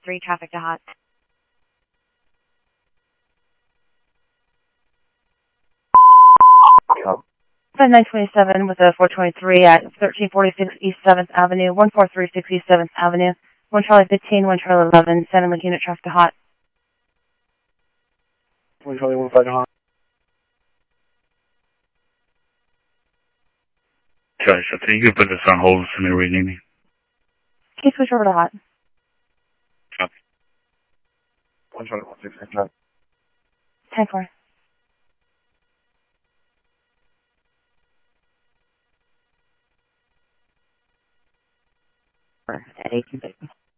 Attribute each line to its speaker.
Speaker 1: 423, traffic to hot.
Speaker 2: Cop.
Speaker 1: 927 with a 423 at 1346 East 7th Avenue, 1436 East 7th Avenue, 1 Charlie 15, 1 Charlie 11, 7 Link unit traffic to hot.
Speaker 2: 1 Charlie 15 to hot.
Speaker 3: Charlie 17, you can put this on hold for me where you need me.
Speaker 1: Can you switch over to hot?
Speaker 3: Copy.
Speaker 2: 1 Charlie 16 to hot.
Speaker 1: 10-4.
Speaker 4: At 18.